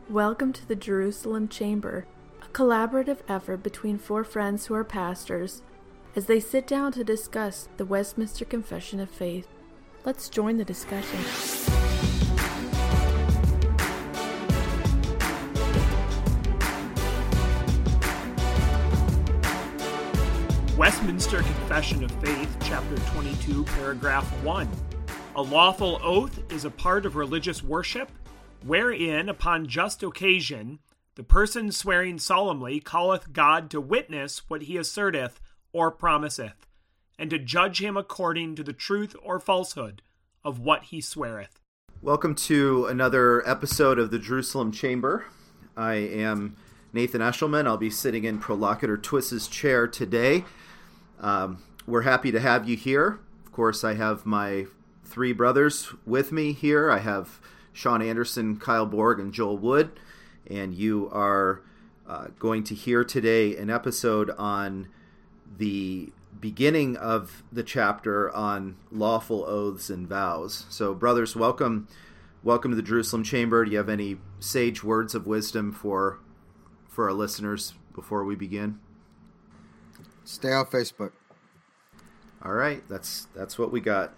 Welcome to the Jerusalem Chamber, a collaborative effort between four friends who are pastors as they sit down to discuss the Westminster Confession of Faith. Let's join the discussion. Westminster Confession of Faith, Chapter 22, Paragraph 1. A lawful oath is a part of religious worship, wherein, upon just occasion, the person swearing solemnly calleth God to witness what he asserteth or promiseth, and to judge him according to the truth or falsehood of what he sweareth. Welcome to another episode of the Jerusalem Chamber. I am Nathan Eshelman. I'll be sitting in Prolocutor Twiss's chair today. We're happy to have you here. Of course, I have my three brothers with me here. I have Sean Anderson, Kyle Borg, and Joel Wood. And you are going to hear today an episode on the beginning of the chapter on lawful oaths and vows. So, brothers, welcome to the Jerusalem Chamber. Do you have any sage words of wisdom for our listeners before we begin? Stay off Facebook. All right, that's what we got.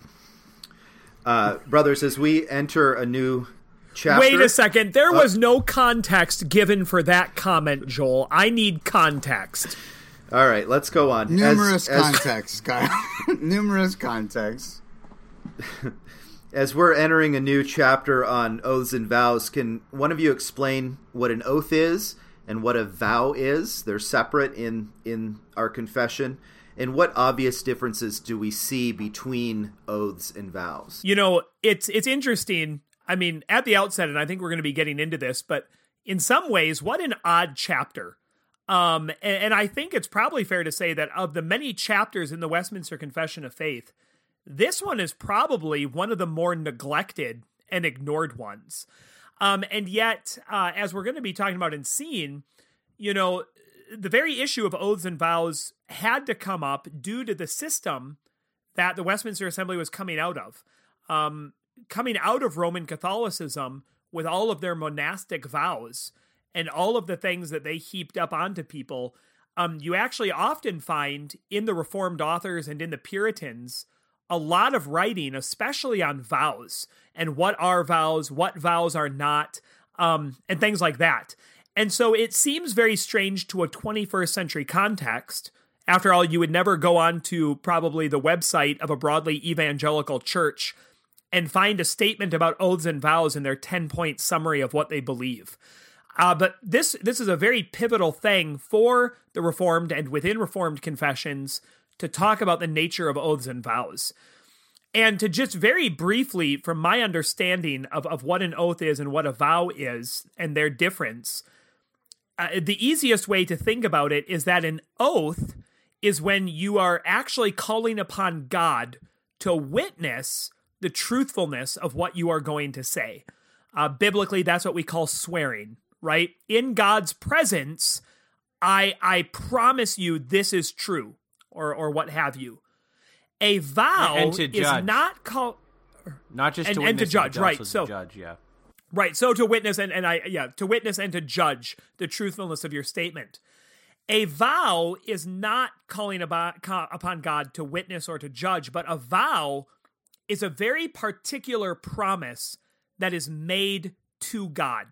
Brothers, as we enter a new chapter... Wait a second. There was no context given for that comment, Joel. I need context. All right, let's go on. Numerous contexts, Kyle. Numerous contexts. As we're entering a new chapter on oaths and vows, can one of you explain what an oath is and what a vow is? They're separate in our confession. And what obvious differences do we see between oaths and vows? You know, it's interesting. I mean, at the outset, and I think we're going to be getting into this, but in some ways, what an odd chapter. And I think it's probably fair to say that of the many chapters in the Westminster Confession of Faith, this one is probably one of the more neglected and ignored ones. And yet, as we're going to be talking about and seeing, you know, the very issue of oaths and vows had to come up due to the system that the Westminster Assembly was coming out of. Coming out of Roman Catholicism with all of their monastic vows and all of the things that they heaped up onto people, you actually often find in the Reformed authors and in the Puritans a lot of writing, especially on vows and what are vows, what vows are not, and things like that. And so it seems very strange to a 21st century context. After all, you would never go on to probably the website of a broadly evangelical church and find a statement about oaths and vows in their 10-point summary of what they believe. But this is a very pivotal thing for the Reformed and within Reformed confessions to talk about the nature of oaths and vows. And to just very briefly, from my understanding of what an oath is and what a vow is and their difference, the easiest way to think about it is that an oath is when you are actually calling upon God to witness the truthfulness of what you are going to say. Biblically, that's what we call swearing, right? In God's presence, I promise you this is true, or what have you. A vow is not called... Not just to witness and to judge, right? So judge, yeah. Right, so to witness to witness and to judge the truthfulness of your statement. A vow is not calling upon God to witness or to judge, but a vow is a very particular promise that is made to God.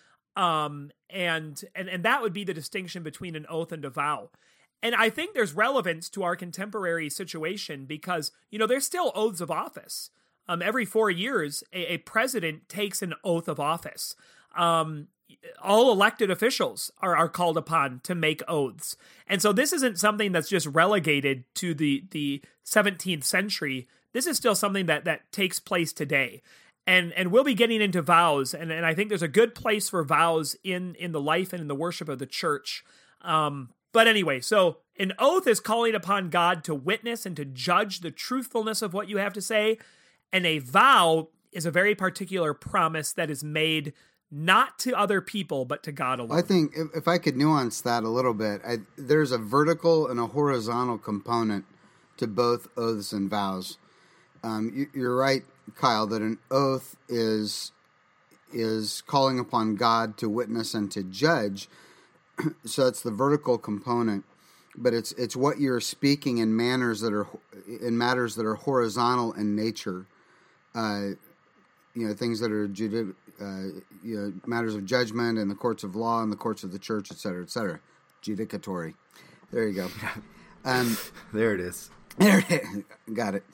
And that would be the distinction between an oath and a vow. And I think there's relevance to our contemporary situation because, you know, there's still oaths of office. Every 4 years, a president takes an oath of office. All elected officials are called upon to make oaths. And so this isn't something that's just relegated to the 17th century. This is still something that takes place today. And we'll be getting into vows, and I think there's a good place for vows in the life and in the worship of the church. But anyway, so an oath is calling upon God to witness and to judge the truthfulness of what you have to say. And a vow is a very particular promise that is made not to other people, but to God alone. I think if I could nuance that a little bit, there's a vertical and a horizontal component to both oaths and vows. You're right, Kyle, that an oath is is calling upon God to witness and to judge. So it's the vertical component, but it's what you're speaking in matters that are horizontal in nature. Things that are matters of judgment and the courts of law and the courts of the church, et cetera, et cetera. Judicatory. There you go. There it is. Got it.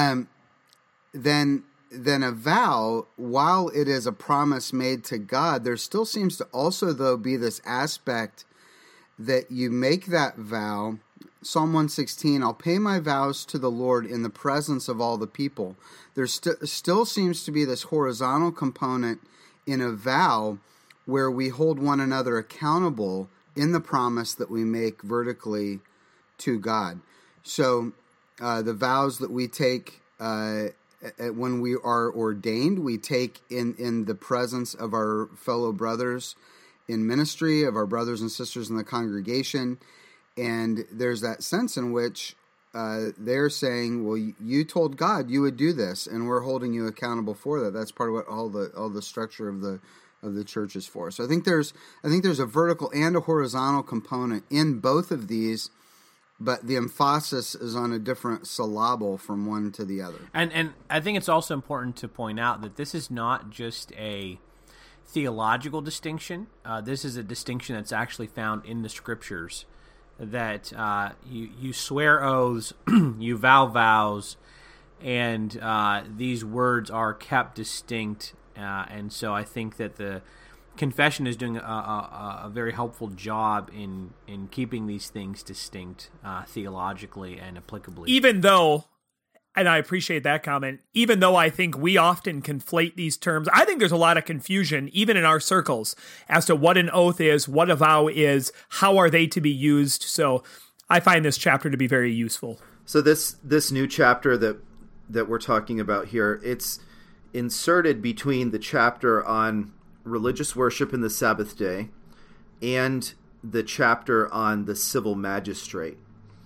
Then a vow, while it is a promise made to God, there still seems to also, though, be this aspect that you make that vow. Psalm 116, I'll pay my vows to the Lord in the presence of all the people. There still seems to be this horizontal component in a vow where we hold one another accountable in the promise that we make vertically to God. So the vows that we take when we are ordained, we take in the presence of our fellow brothers in ministry, of our brothers and sisters in the congregation. And there's that sense in which they're saying, well, you told God you would do this, and we're holding you accountable for that. That's part of what all the structure of the church is for. So I think there's a vertical and a horizontal component in both of these, but the emphasis is on a different syllable from one to the other. And I think it's also important to point out that this is not just a theological distinction. This is a distinction that's actually found in the Scriptures, that you swear oaths, you vow vows, and these words are kept distinct. And so I think that the confession is doing a very helpful job in keeping these things distinct theologically and applicably. Even though, and I appreciate that comment, even though I think we often conflate these terms, I think there's a lot of confusion, even in our circles, as to what an oath is, what a vow is, how are they to be used. So I find this chapter to be very useful. So this new chapter that we're talking about here, it's inserted between the chapter on religious worship in the Sabbath day and the chapter on the civil magistrate.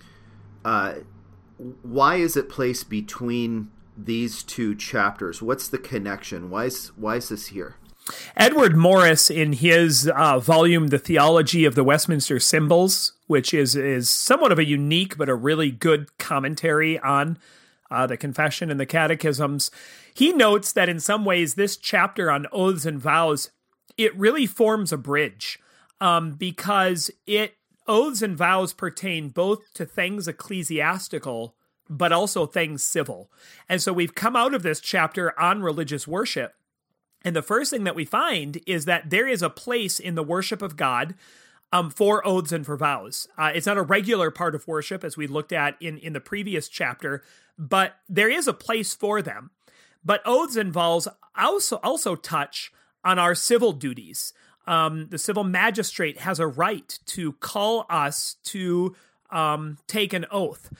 Why is it placed between these two chapters? What's the connection? Why is this here? Edward Morris, in his volume, The Theology of the Westminster Symbols, which is somewhat of a unique but a really good commentary on the Confession and the Catechisms, he notes that in some ways this chapter on oaths and vows, it really forms a bridge because oaths and vows pertain both to things ecclesiastical but also things civil. And so we've come out of this chapter on religious worship, and the first thing that we find is that there is a place in the worship of God for oaths and for vows. It's not a regular part of worship, as we looked at in the previous chapter, but there is a place for them. But oaths and vows also touch on our civil duties. The civil magistrate has a right to call us to take an oath.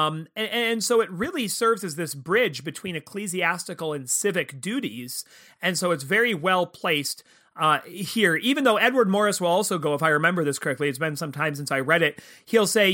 And so it really serves as this bridge between ecclesiastical and civic duties. And so it's very well placed here, even though Edward Morris will also go, if I remember this correctly, it's been some time since I read it, he'll say,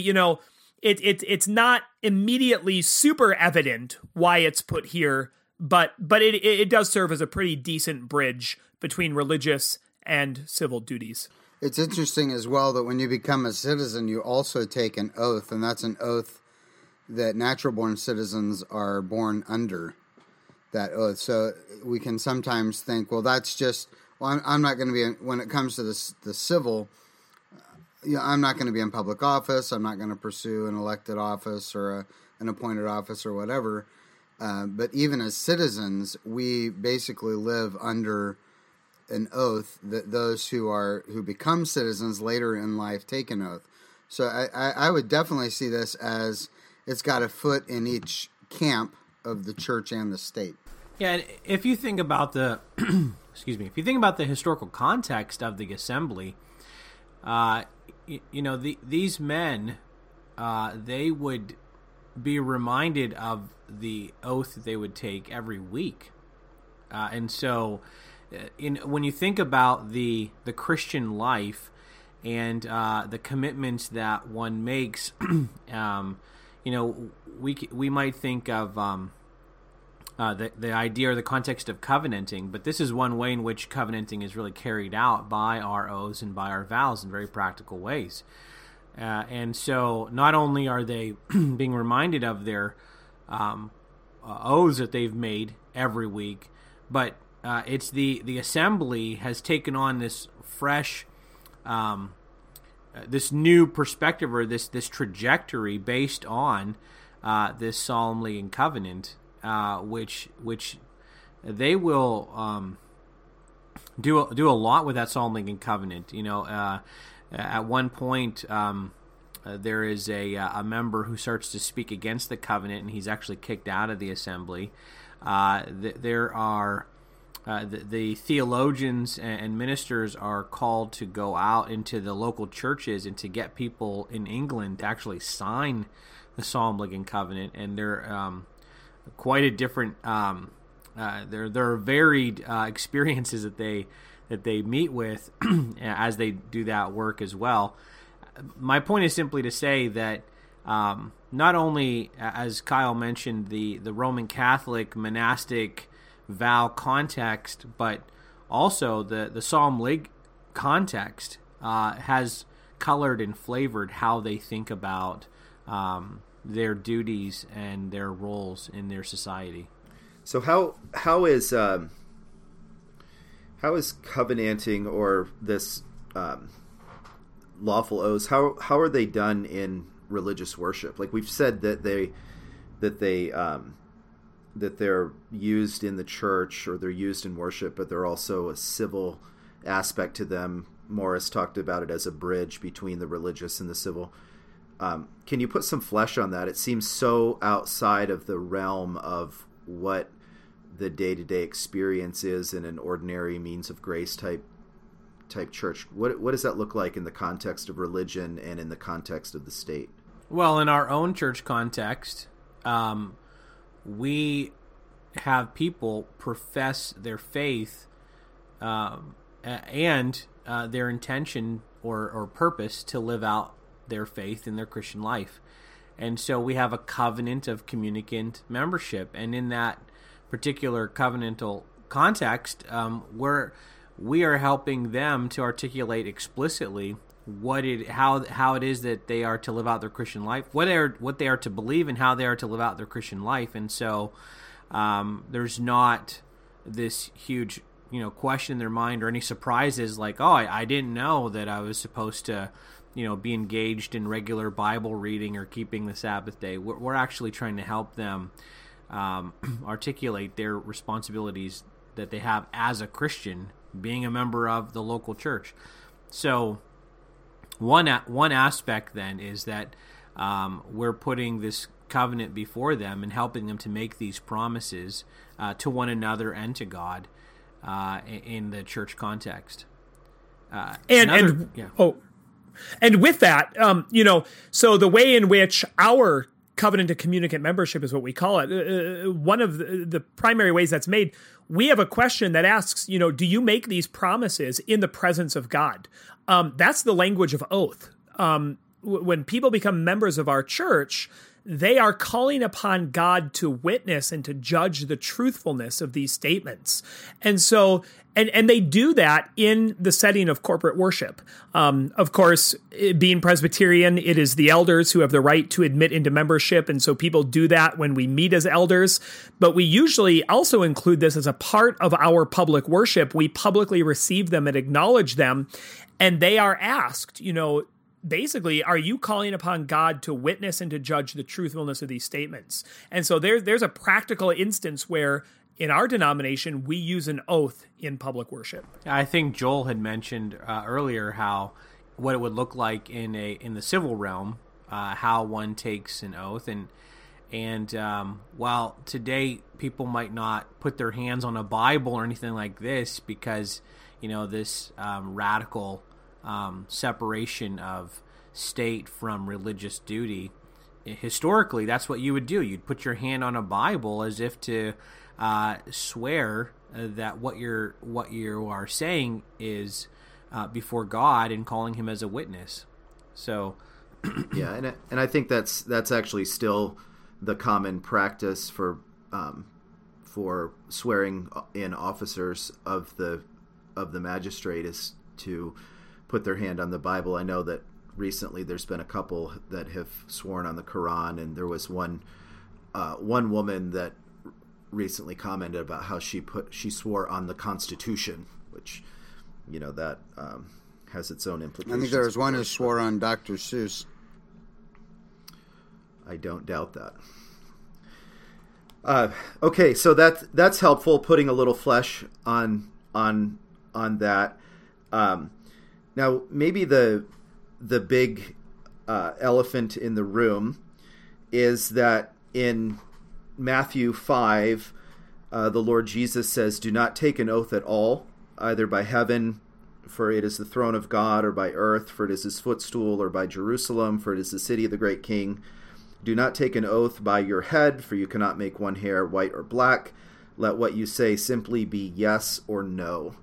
it's not immediately super evident why it's put here, but it does serve as a pretty decent bridge between religious and civil duties. It's interesting as well that when you become a citizen, you also take an oath, and that's an oath that natural-born citizens are born under, that oath. So we can sometimes think, well, that's just, well, I'm not going to be, when it comes to the civil, I'm not going to be in public office, I'm not going to pursue an elected office or an appointed office or whatever. But even as citizens, we basically live under an oath that those who become citizens later in life take an oath. So I would definitely see this as it's got a foot in each camp of the church and the state. Yeah, and if you think about the if you think about the historical context of the assembly, these men, they would be reminded of the oath that they would take every week, and so when you think about the Christian life and the commitments that one makes, we might think of the idea or the context of covenanting, but this is one way in which covenanting is really carried out by our oaths and by our vows in very practical ways. And so not only are they being reminded of their oaths that they've made every week, but it's the assembly has taken on this fresh, this new perspective or this trajectory based on this solemn league and covenant, which they will do a lot with that solemn league and covenant. At one point, there is a member who starts to speak against the covenant, and he's actually kicked out of the assembly. There are the theologians and ministers are called to go out into the local churches and to get people in England to actually sign the solemn league and covenant, and they're quite a different. There are varied experiences that they meet with as they do that work as well. My point is simply to say that not only, as Kyle mentioned, the Roman Catholic monastic vow context, but also the Solemn League context has colored and flavored how they think about their duties and their roles in their society. So how is covenanting or this lawful oaths, how are they done in religious worship? Like we've said that they're used in the church or they're used in worship, but they're also a civil aspect to them. Morris talked about it as a bridge between the religious and the civil. Can you put some flesh on that? It seems so outside of the realm of what the day-to-day experience is in an ordinary means of grace type church. What does that look like in the context of religion and in the context of the state? Well, in our own church context, we have people profess their faith and their intention or purpose to live out their faith in their Christian life. And so we have a covenant of communicant membership. And in that particular covenantal context, we are helping them to articulate explicitly how it is that they are to live out their Christian life, what they are to believe, and how they are to live out their Christian life. And so there's not this huge question in their mind or any surprises like, oh, I didn't know that I was supposed to be engaged in regular Bible reading or keeping the Sabbath day. We're actually trying to help them articulate their responsibilities that they have as a Christian, being a member of the local church. So one aspect then is that we're putting this covenant before them and helping them to make these promises to one another and to God in the church context. And with that, so the way in which our covenant to communicant membership is what we call it. One of the primary ways that's made, we have a question that asks, do you make these promises in the presence of God? That's the language of oath. When people become members of our church, they are calling upon God to witness and to judge the truthfulness of these statements. And so, and they do that in the setting of corporate worship. Of course, being Presbyterian, it is the elders who have the right to admit into membership. And so people do that when we meet as elders. But we usually also include this as a part of our public worship. We publicly receive them and acknowledge them. And they are asked, basically, are you calling upon God to witness and to judge the truthfulness of these statements? And so there's a practical instance where in our denomination, we use an oath in public worship. I think Joel had mentioned earlier what it would look like in the civil realm, how one takes an oath. And while today people might not put their hands on a Bible or anything like this because, this radical separation of state from religious duty, historically, that's what you would do. You'd put your hand on a Bible as if to swear that what you are saying is before God and calling Him as a witness. So, yeah, and I think that's actually still the common practice for for swearing in officers of the magistrate is to put their hand on the Bible. I know that recently there's been a couple that have sworn on the Quran, and there was one woman that recently commented about how she swore on the Constitution, which, you know, that has its own implications. I think there was one who swore on Dr. Seuss. I don't doubt that. Okay, so that's helpful, putting a little flesh on that. Now, maybe the big elephant in the room is that in Matthew 5, the Lord Jesus says, "Do not take an oath at all, either by heaven, for it is the throne of God, or by earth, for it is his footstool, or by Jerusalem, for it is the city of the great king. Do not take an oath by your head, for you cannot make one hair white or black. Let what you say simply be yes or no."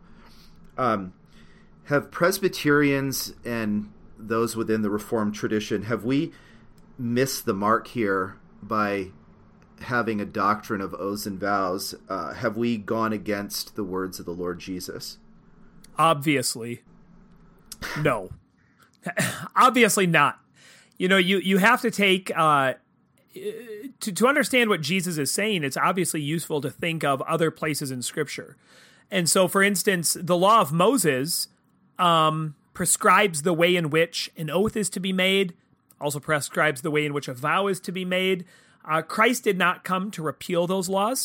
Have Presbyterians and those within the Reformed tradition, have we missed the mark here by having a doctrine of oaths and vows? Have we gone against the words of the Lord Jesus? Obviously. No. Obviously not. You know, you have to take, to understand what Jesus is saying, it's obviously useful to think of other places in Scripture. And so, for instance, the law of Moses prescribes the way in which an oath is to be made, also prescribes the way in which a vow is to be made. Christ did not come to repeal those laws.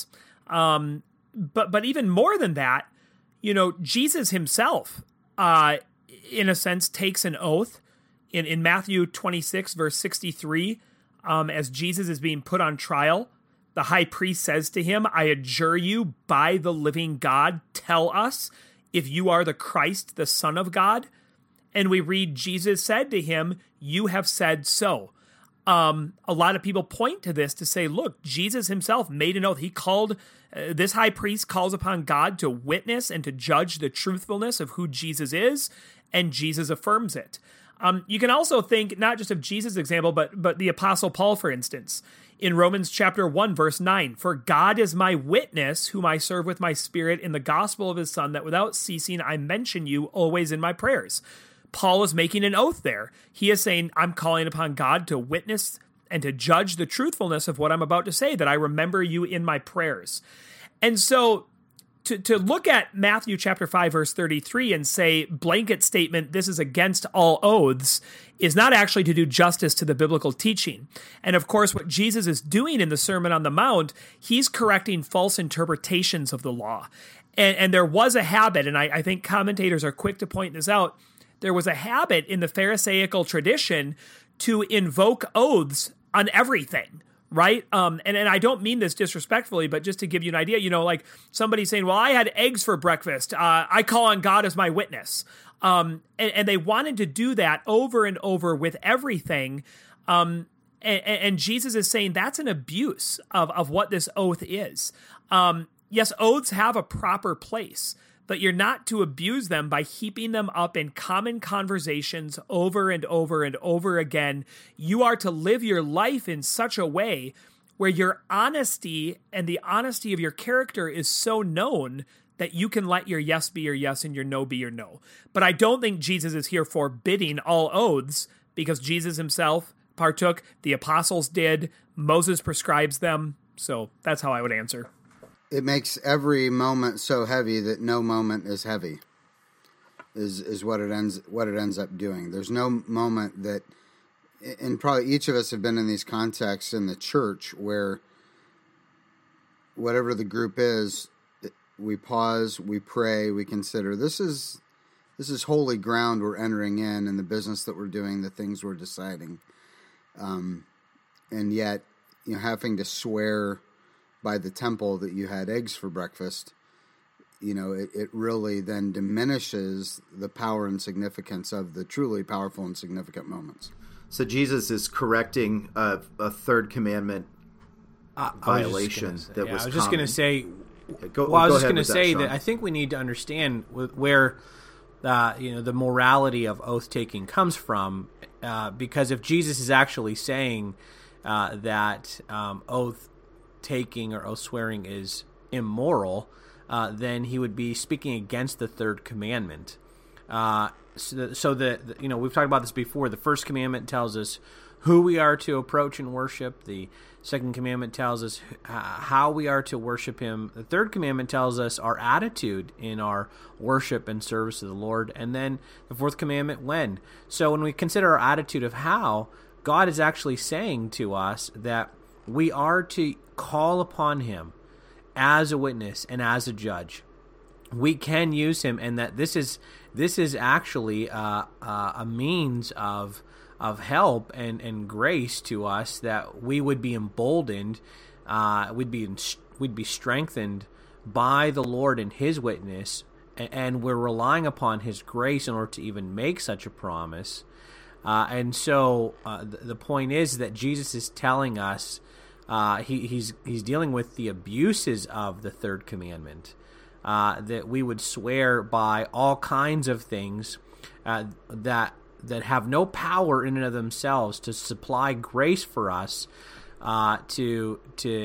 But even more than that, you know, Jesus himself, in a sense, takes an oath. In Matthew 26, verse 63, as Jesus is being put on trial, the high priest says to him, "I adjure you by the living God, tell us if you are the Christ, the Son of God." And we read, Jesus said to him, "You have said so." A lot of people point to this to say, look, Jesus himself made an oath. He called, this high priest calls upon God to witness and to judge the truthfulness of who Jesus is, and Jesus affirms it. You can also think not just of Jesus' example, but the Apostle Paul, for instance, in Romans chapter 1, verse 9, "For God is my witness, whom I serve with my spirit in the gospel of his Son, that without ceasing I mention you always in my prayers." Paul is making an oath there. He is saying, I'm calling upon God to witness and to judge the truthfulness of what I'm about to say, that I remember you in my prayers. And so to look at Matthew chapter 5, verse 33 and say, blanket statement, this is against all oaths, is not actually to do justice to the biblical teaching. And of course, what Jesus is doing in the Sermon on the Mount, he's correcting false interpretations of the law. And there was a habit, and I think commentators are quick to point this out, there was a habit in the Pharisaical tradition to invoke oaths on everything. Right? And I don't mean this disrespectfully, but just to give you an idea, you know, like somebody saying, well, I had eggs for breakfast. I call on God as my witness. And they wanted to do that over and over with everything. And Jesus is saying that's an abuse of what this oath is. Yes, oaths have a proper place, but you're not to abuse them by heaping them up in common conversations over and over and over again. You are to live your life in such a way where your honesty and the honesty of your character is so known that you can let your yes be your yes and your no be your no. But I don't think Jesus is here forbidding all oaths, because Jesus himself partook, the apostles did, Moses prescribes them. So that's how I would answer. It makes every moment so heavy that no moment is heavy. Is what it ends up doing. There's no moment that, and probably each of us have been in these contexts in the church where whatever the group is, we pause, we pray, we consider this is holy ground we're entering in the business that we're doing, the things we're deciding, and yet, you know, having to swear by the temple that you had eggs for breakfast, you know, it really then diminishes the power and significance of the truly powerful and significant moments. So Jesus is correcting a third commandment violation that was common. I was just going to say, that I think we need to understand where the morality of oath taking comes from, because if Jesus is actually saying that oath taking or oath swearing is immoral, then he would be speaking against the third commandment. So we've talked about this before. The first commandment tells us who we are to approach and worship. The second commandment tells us how we are to worship him. The third commandment tells us our attitude in our worship and service to the Lord. And then the fourth commandment, when. So when we consider our attitude of how, God is actually saying to us that we are to call upon him as a witness and as a judge. We can use him, and that this is actually a means of help and grace to us, that we would be emboldened, we'd be strengthened by the Lord and his witness, and we're relying upon his grace in order to even make such a promise. And so the point is that Jesus is telling us he's dealing with the abuses of the third commandment, that we would swear by all kinds of things that have no power in and of themselves to supply grace for us, to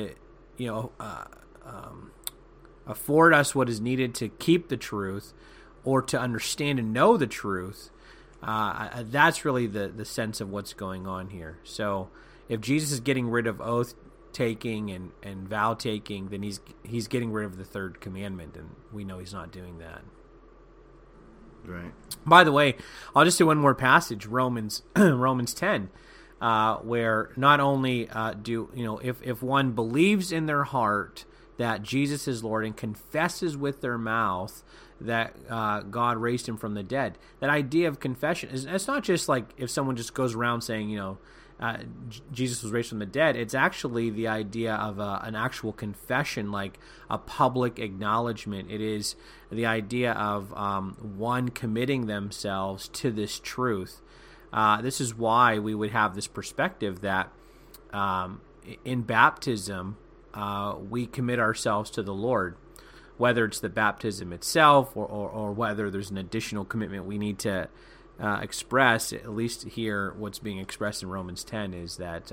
afford us what is needed to keep the truth or to understand and know the truth. That's really the sense of what's going on here. So if Jesus is getting rid of oath taking and vow taking, then he's getting rid of the third commandment, and we know he's not doing that. Right. By the way, I'll just do one more passage, Romans 10, where not only if one believes in their heart that Jesus is Lord and confesses with their mouth that God raised him from the dead, that idea of confession it's not just like if someone just goes around saying, Jesus was raised from the dead. It's actually the idea of an actual confession, like a public acknowledgement. It is the idea of one committing themselves to this truth. This is why we would have this perspective that in baptism, we commit ourselves to the Lord, whether it's the baptism itself or whether there's an additional commitment we need to express. At least here, what's being expressed in Romans 10 is that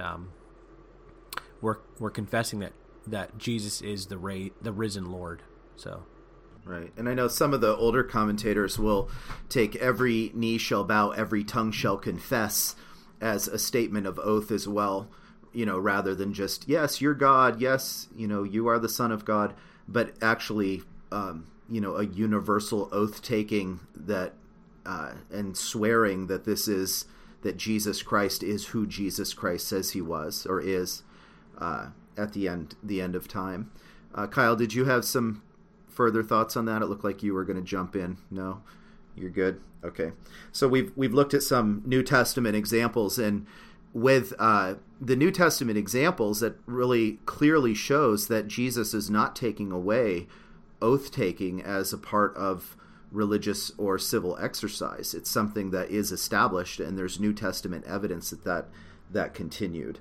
we're confessing that Jesus is the risen Lord. So, right. And I know some of the older commentators will take every knee shall bow, every tongue shall confess as a statement of oath as well, rather than just, yes, you're God, yes, you are the Son of God, but actually, a universal oath taking that and swearing that that Jesus Christ is who Jesus Christ says he was or is at the end of time. Kyle, did you have some further thoughts on that? It looked like you were going to jump in. No, you're good. Okay, so we've looked at some New Testament examples, and with the New Testament examples, that really clearly shows that Jesus is not taking away oath taking as a part of religious or civil exercise. It's something that is established, and there's New Testament evidence that continued.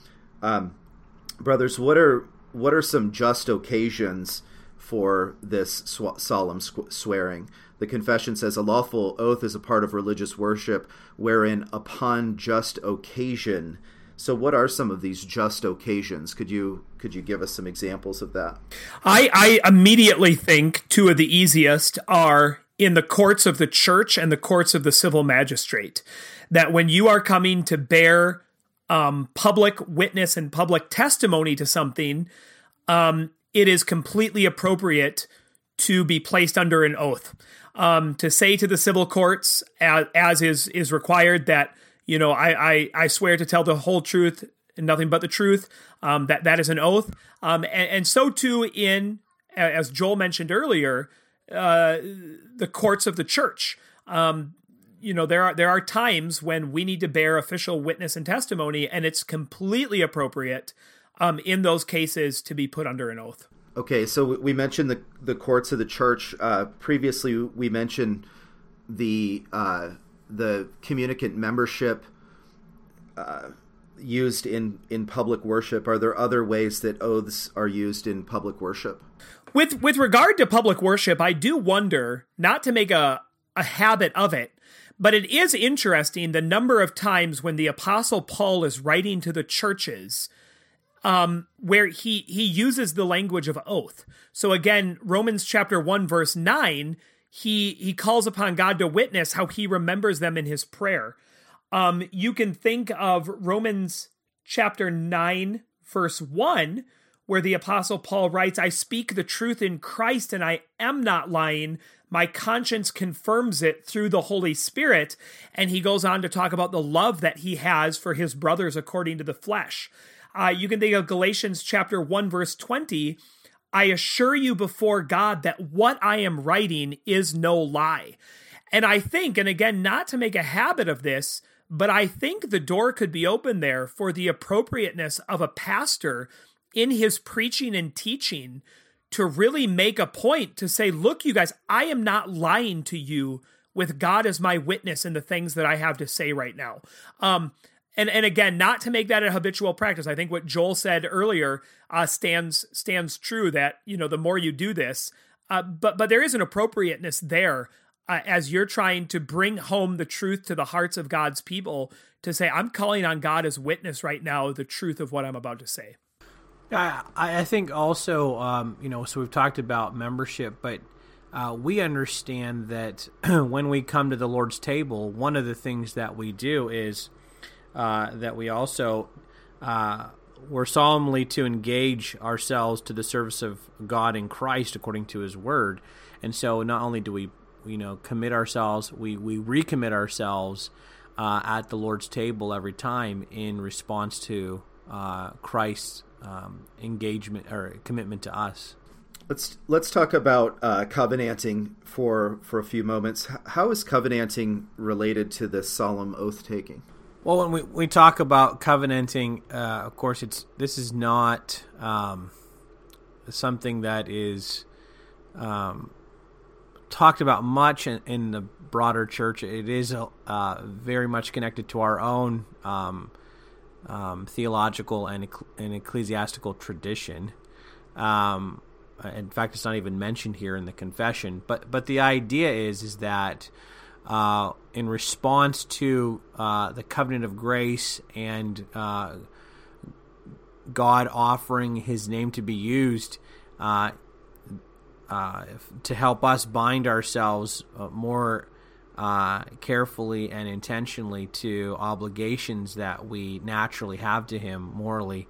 Brothers, what are some just occasions for this solemn swearing? The confession says a lawful oath is a part of religious worship wherein upon just occasion. So what are some of these just occasions? Could you give us some examples of that? I immediately think two of the easiest are in the courts of the church and the courts of the civil magistrate. That when you are coming to bear public witness and public testimony to something, it is completely appropriate to be placed under an oath. To say to the civil courts, as is required, that I swear to tell the whole truth and nothing but the truth. That is an oath. And so too in, as Joel mentioned earlier, the courts of the church. There are times when we need to bear official witness and testimony, and it's completely appropriate in those cases to be put under an oath. Okay, so we mentioned the courts of the church. Previously, we mentioned the communicant membership used in public worship. Are there other ways that oaths are used in public worship? With regard to public worship, I do wonder, not to make a habit of it, but it is interesting the number of times when the Apostle Paul is writing to the churches, where he uses the language of oath. So again, Romans chapter 1, verse 9, he calls upon God to witness how he remembers them in his prayer. You can think of Romans chapter 9, verse 1, where the Apostle Paul writes, I speak the truth in Christ and I am not lying. My conscience confirms it through the Holy Spirit. And he goes on to talk about the love that he has for his brothers according to the flesh. You can think of Galatians chapter 1, verse 20. I assure you before God that what I am writing is no lie. And I think, and again, not to make a habit of this, but I think the door could be open there for the appropriateness of a pastor in his preaching and teaching to really make a point to say, look, you guys, I am not lying to you with God as my witness in the things that I have to say right now. And again, not to make that a habitual practice. I think what Joel said earlier stands true, that, the more you do this, but there is an appropriateness there as you're trying to bring home the truth to the hearts of God's people, to say, I'm calling on God as witness right now, the truth of what I'm about to say. I think also, so we've talked about membership, but we understand that when we come to the Lord's table, one of the things that we do is that we also, we're solemnly to engage ourselves to the service of God in Christ according to his word. And so not only do we, commit ourselves, we recommit ourselves at the Lord's table every time in response to Christ's engagement or commitment to us. Let's talk about covenanting for a few moments. How is covenanting related to this solemn oath taking? Well, when we talk about covenanting, of course, this is not something that is talked about much in the broader church. It is very much connected to our own theological and ecclesiastical tradition. In fact, it's not even mentioned here in the confession. But the idea is that in response to the covenant of grace and God offering his name to be used to help us bind ourselves more carefully and intentionally to obligations that we naturally have to him morally,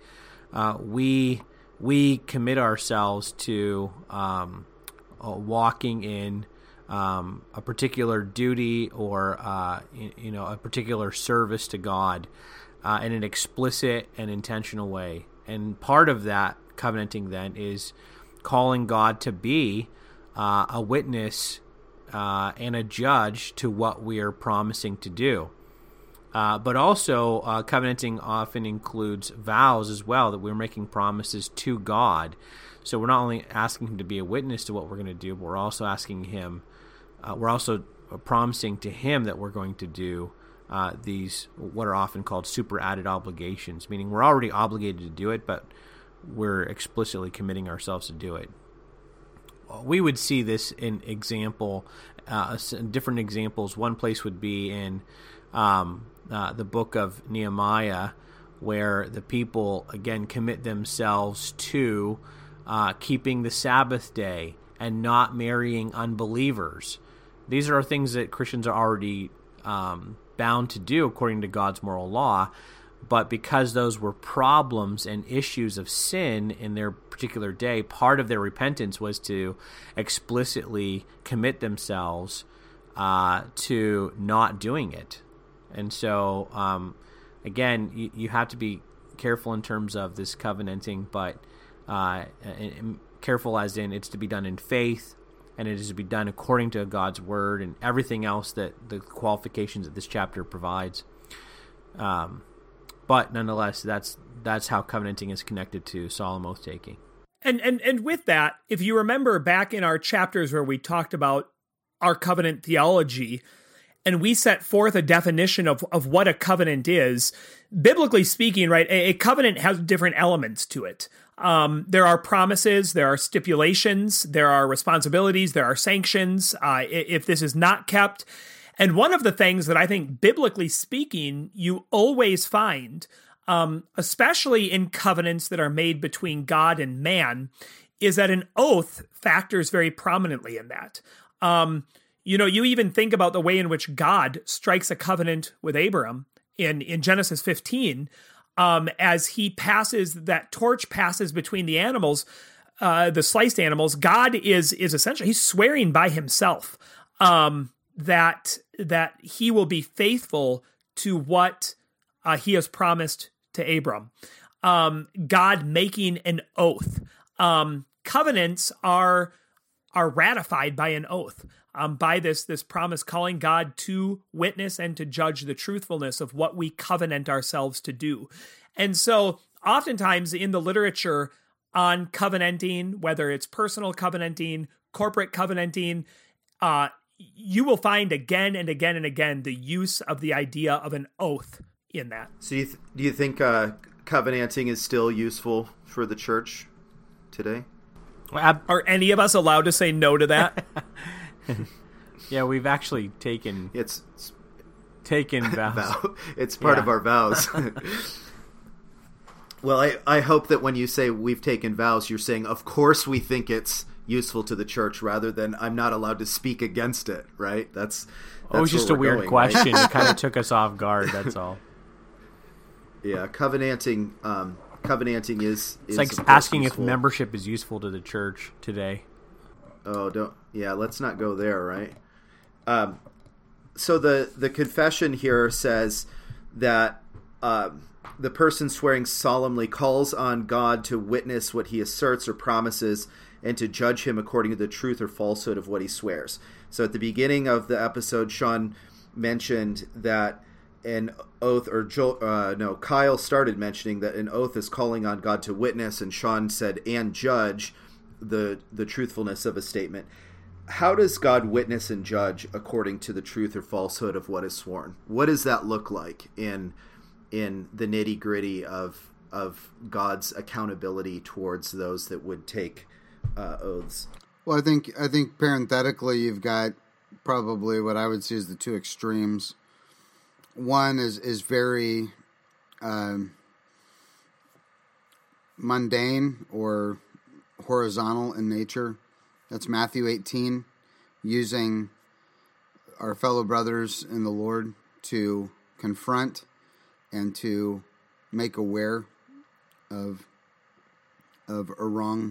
we commit ourselves to walking in a particular duty or a particular service to God in an explicit and intentional way. And part of that covenanting then is calling God to be a witness and a judge to what we are promising to do. But also, covenanting often includes vows as well, that we're making promises to God. So we're not only asking him to be a witness to what we're going to do, but we're also asking him, we're also promising to him that we're going to do these, what are often called superadded obligations, meaning we're already obligated to do it, but we're explicitly committing ourselves to do it. We would see this in different examples. One place would be in the book of Nehemiah, where the people, again, commit themselves to keeping the Sabbath day and not marrying unbelievers. These are things that Christians are already bound to do according to God's moral law, but because those were problems and issues of sin in their particular day, part of their repentance was to explicitly commit themselves to not doing it. And so, again, you have to be careful in terms of this covenanting, but careful as in it's to be done in faith, and it is to be done according to God's word and everything else that the qualifications that this chapter provides. But nonetheless, that's how covenanting is connected to solemn oath taking. And with that, if you remember back in our chapters where we talked about our covenant theology, and we set forth a definition of what a covenant is, biblically speaking, right, a covenant has different elements to it. There are promises, there are stipulations, there are responsibilities, there are sanctions, if this is not kept. And one of the things that I think, biblically speaking, you always find especially in covenants that are made between God and man, is that an oath factors very prominently in that. You even think about the way in which God strikes a covenant with Abram in Genesis 15, as he passes, that torch passes between the animals, the sliced animals. God is essentially, he's swearing by himself that he will be faithful to what he has promised to Abram. God making an oath. Covenants are ratified by an oath, by this promise, calling God to witness and to judge the truthfulness of what we covenant ourselves to do. And so oftentimes in the literature on covenanting, whether it's personal covenanting, corporate covenanting, you will find again and again and again the use of the idea of an oath in that. So do you think covenanting is still useful for the church today? Are any of us allowed to say no to that? Yeah, we've actually taken vows. It's part of our vows. Well, I hope that when you say we've taken vows, you're saying, of course we think it's useful to the church, rather than I'm not allowed to speak against it, right? That's it was just a weird question. Right? It kind of took us off guard, that's all. Yeah, covenanting is it's like asking useful. If membership is useful to the church today. Oh, let's not go there, right? So the confession here says that the person swearing solemnly calls on God to witness what he asserts or promises and to judge him according to the truth or falsehood of what he swears. So at the beginning of the episode, Sean mentioned that an oath, Kyle started mentioning that an oath is calling on God to witness, and Sean said, and judge the truthfulness of a statement. How does God witness and judge according to the truth or falsehood of what is sworn? What does that look like in the nitty-gritty of God's accountability towards those that would take oaths? Well, I think parenthetically you've got probably what I would see as the two extremes. One is very mundane or horizontal in nature. That's Matthew 18, using our fellow brothers in the Lord to confront and to make aware of a wrong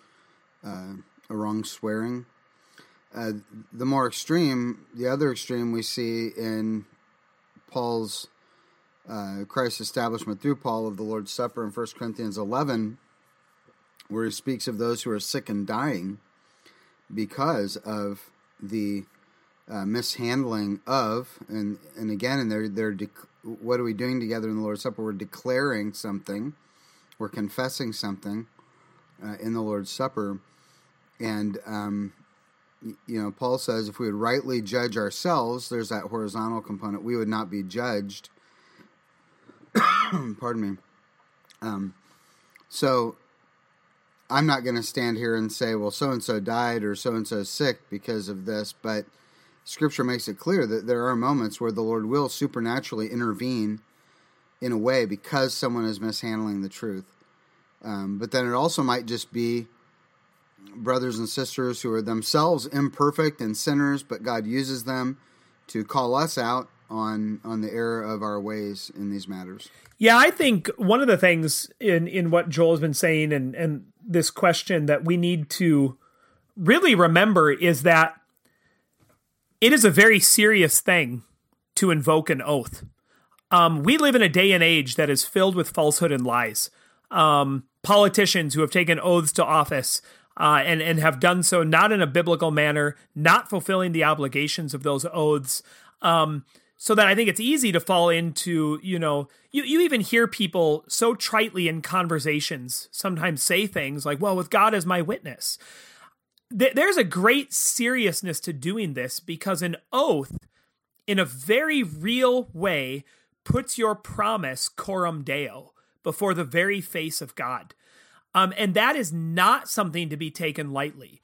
swearing. The more extreme, the other extreme we see in Paul's Christ's establishment through Paul of the Lord's Supper in 1 Corinthians 11, where he speaks of those who are sick and dying because of the mishandling of, and again, and they're what are we doing together in the Lord's Supper? We're declaring something, we're confessing something in the Lord's Supper, and Paul says if we would rightly judge ourselves, there's that horizontal component, we would not be judged. Pardon me. So I'm not going to stand here and say, well, so-and-so died or so-and-so is sick because of this, but Scripture makes it clear that there are moments where the Lord will supernaturally intervene in a way because someone is mishandling the truth. But then it also might just be brothers and sisters who are themselves imperfect and sinners, but God uses them to call us out on the error of our ways in these matters. Yeah, I think one of the things in what Joel has been saying and this question that we need to really remember is that it is a very serious thing to invoke an oath. We live in a day and age that is filled with falsehood and lies. Politicians who have taken oaths to office and have done so not in a biblical manner, not fulfilling the obligations of those oaths. So that I think it's easy to fall into, you even hear people so tritely in conversations sometimes say things like, well, with God as my witness. There's a great seriousness to doing this because an oath, in a very real way, puts your promise coram Deo, before the very face of God. And that is not something to be taken lightly.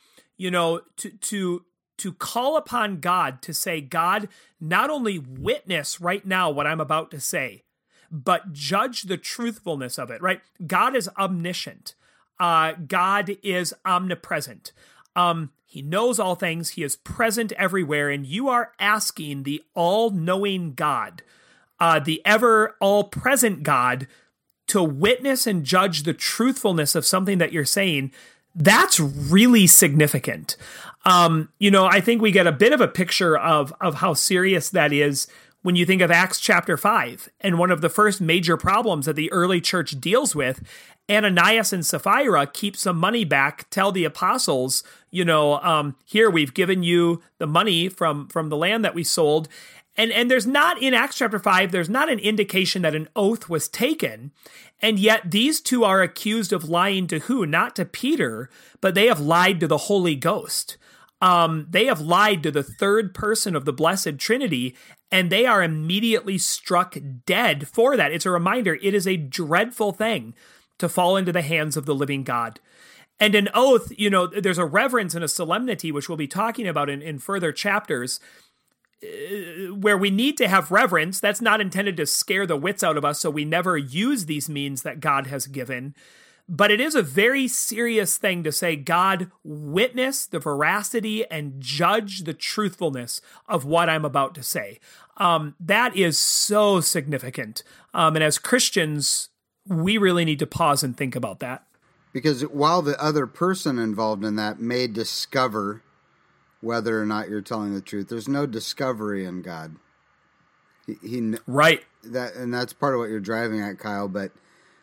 To call upon God to say, God, not only witness right now what I'm about to say, but judge the truthfulness of it, right? God is omniscient. God is omnipresent. He knows all things. He is present everywhere. And you are asking the all-knowing God, the ever all-present God, to witness and judge the truthfulness of something that you're saying. That's really significant. I think we get a bit of a picture of how serious that is when you think of Acts chapter 5. And one of the first major problems that the early church deals with, Ananias and Sapphira keep some money back, tell the apostles, here, we've given you the money from the land that we sold. And there's not, in Acts chapter 5, there's not an indication that an oath was taken. And yet these two are accused of lying to who? Not to Peter, but they have lied to the Holy Ghost. They have lied to the third person of the Blessed Trinity, and they are immediately struck dead for that. It's a reminder, it is a dreadful thing to fall into the hands of the living God. And an oath, there's a reverence and a solemnity, which we'll be talking about in further chapters, where we need to have reverence. That's not intended to scare the wits out of us, so we never use these means that God has given. But it is a very serious thing to say, God, witness the veracity and judge the truthfulness of what I'm about to say. That is so significant. And as Christians, we really need to pause and think about that. Because while the other person involved in that may discover whether or not you're telling the truth, there's no discovery in God. He right. And that's part of what you're driving at, Kyle. But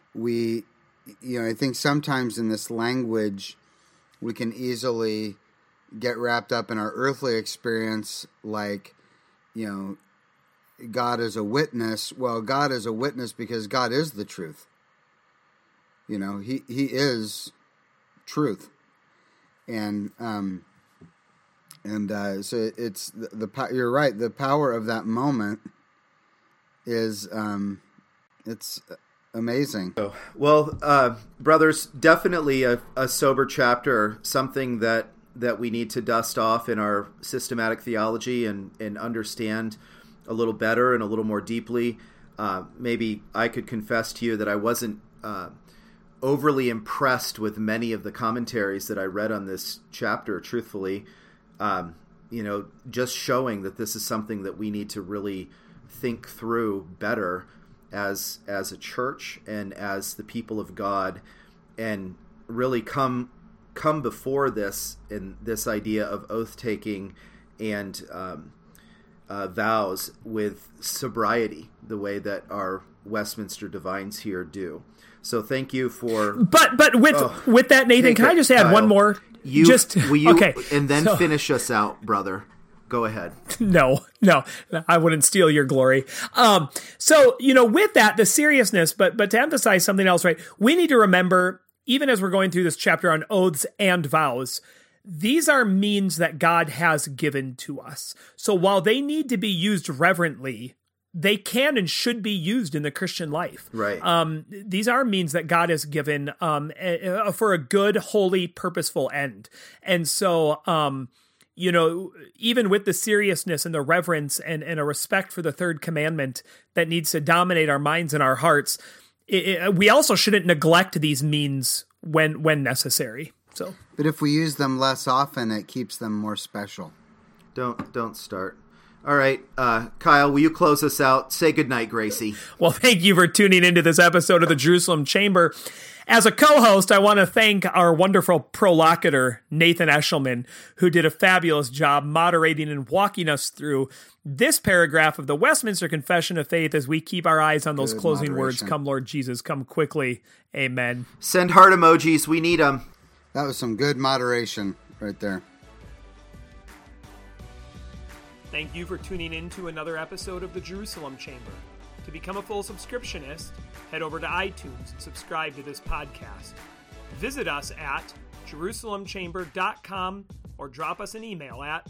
I think sometimes in this language, we can easily get wrapped up in our earthly experience, like, God is a witness. Well, God is a witness because God is the truth. He is truth. And so it's you're right. The power of that moment is it's amazing. Well, brothers, definitely a sober chapter, something that we need to dust off in our systematic theology and understand a little better and a little more deeply. Maybe I could confess to you that I wasn't overly impressed with many of the commentaries that I read on this chapter, truthfully. Just showing that this is something that we need to really think through better as a church and as the people of God, and really come before this in this idea of oath taking and vows with sobriety, the way that our Westminster divines here do. So thank you for. But with that, Nathan, can I just add one more? Okay, and then finish us out, brother. Go ahead. No, I wouldn't steal your glory. So, with that, the seriousness, but to emphasize something else, right? We need to remember, even as we're going through this chapter on oaths and vows, these are means that God has given to us. So while they need to be used reverently, they can and should be used in the Christian life. Right. These are means that God has given for a good, holy, purposeful end. And so, even with the seriousness and the reverence and a respect for the third commandment that needs to dominate our minds and our hearts, we also shouldn't neglect these means when necessary. So, but if we use them less often, it keeps them more special. Don't start. All right, Kyle, will you close us out? Say goodnight, Gracie. Well, thank you for tuning into this episode of the Jerusalem Chamber. As a co-host, I want to thank our wonderful prolocutor, Nathan Eshelman, who did a fabulous job moderating and walking us through this paragraph of the Westminster Confession of Faith as we keep our eyes on those closing words, "Come, Lord Jesus, come quickly. Amen." Send heart emojis. We need them. That was some good moderation right there. Thank you for tuning in to another episode of the Jerusalem Chamber. To become a full subscriptionist, head over to iTunes and subscribe to this podcast. Visit us at JerusalemChamber.com or drop us an email at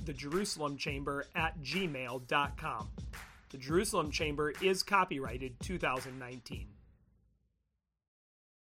thejerusalemchamber@gmail.com. The Jerusalem Chamber is copyrighted 2019.